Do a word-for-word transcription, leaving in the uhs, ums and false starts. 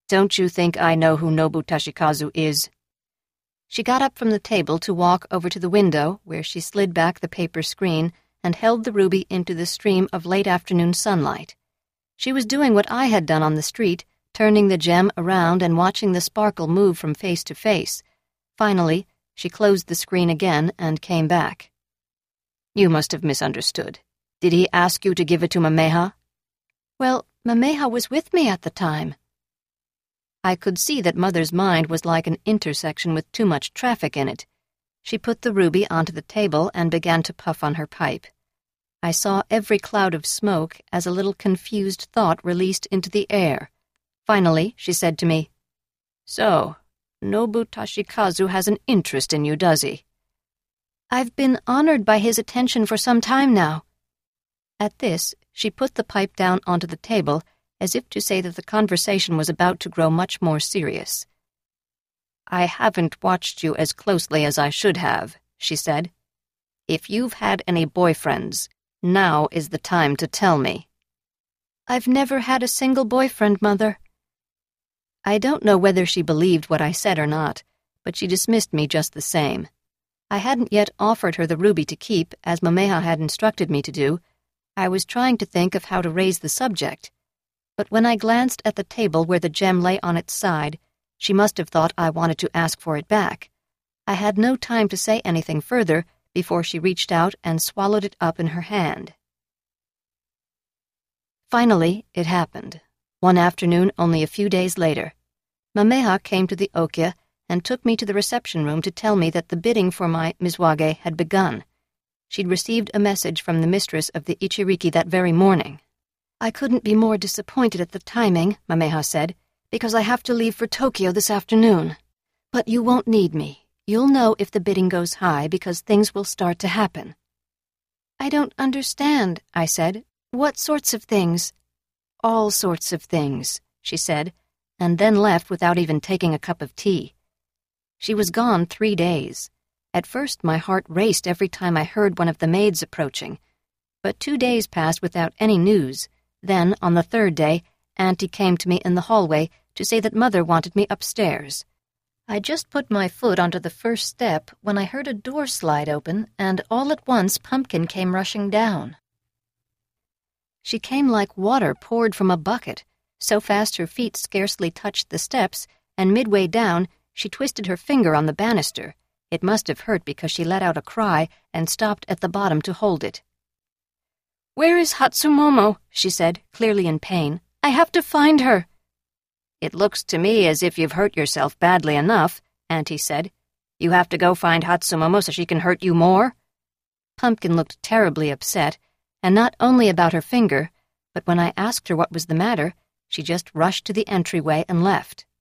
Don't you think I know who Nobu Toshikazu is?" She got up from the table to walk over to the window, where she slid back the paper screen and held the ruby into the stream of late afternoon sunlight. She was doing what I had done on the street, turning the gem around and watching the sparkle move from face to face. Finally, she closed the screen again and came back. "You must have misunderstood. Did he ask you to give it to Mameha?" "Well, Mameha was with me at the time." I could see that Mother's mind was like an intersection with too much traffic in it. She put the ruby onto the table and began to puff on her pipe. I saw every cloud of smoke as a little confused thought released into the air. Finally, she said to me, "So, Nobu Toshikazu has an interest in you, does he?" "I've been honored by his attention for some time now." At this, she put the pipe down onto the table, as if to say that the conversation was about to grow much more serious. "I haven't watched you as closely as I should have," she said. "If you've had any boyfriends, now is the time to tell me." "I've never had a single boyfriend, Mother." I don't know whether she believed what I said or not, but she dismissed me just the same. I hadn't yet offered her the ruby to keep, as Mameha had instructed me to do. I was trying to think of how to raise the subject. But when I glanced at the table where the gem lay on its side, she must have thought I wanted to ask for it back. I had no time to say anything further before she reached out and swallowed it up in her hand. Finally, it happened. One afternoon only a few days later, Mameha came to the Okya and took me to the reception room to tell me that the bidding for my Mizwage had begun. She'd received a message from the mistress of the Ichiriki that very morning. "I couldn't be more disappointed at the timing," Mameha said, "because I have to leave for Tokyo this afternoon. But you won't need me. You'll know if the bidding goes high because things will start to happen." "I don't understand," I said. "What sorts of things?" "All sorts of things," she said, and then left without even taking a cup of tea. She was gone three days. At first my heart raced every time I heard one of the maids approaching. But two days passed without any news. Then, on the third day, Auntie came to me in the hallway to say that Mother wanted me upstairs. I just put my foot onto the first step when I heard a door slide open, and all at once Pumpkin came rushing down. She came like water poured from a bucket, so fast her feet scarcely touched the steps, and midway down she twisted her finger on the banister. It must have hurt because she let out a cry and stopped at the bottom to hold it. "Where is Hatsumomo?" she said, clearly in pain. "I have to find her." "It looks to me as if you've hurt yourself badly enough," Auntie said. "You have to go find Hatsumomo so she can hurt you more?" Pumpkin looked terribly upset, and not only about her finger, but when I asked her what was the matter, she just rushed to the entryway and left.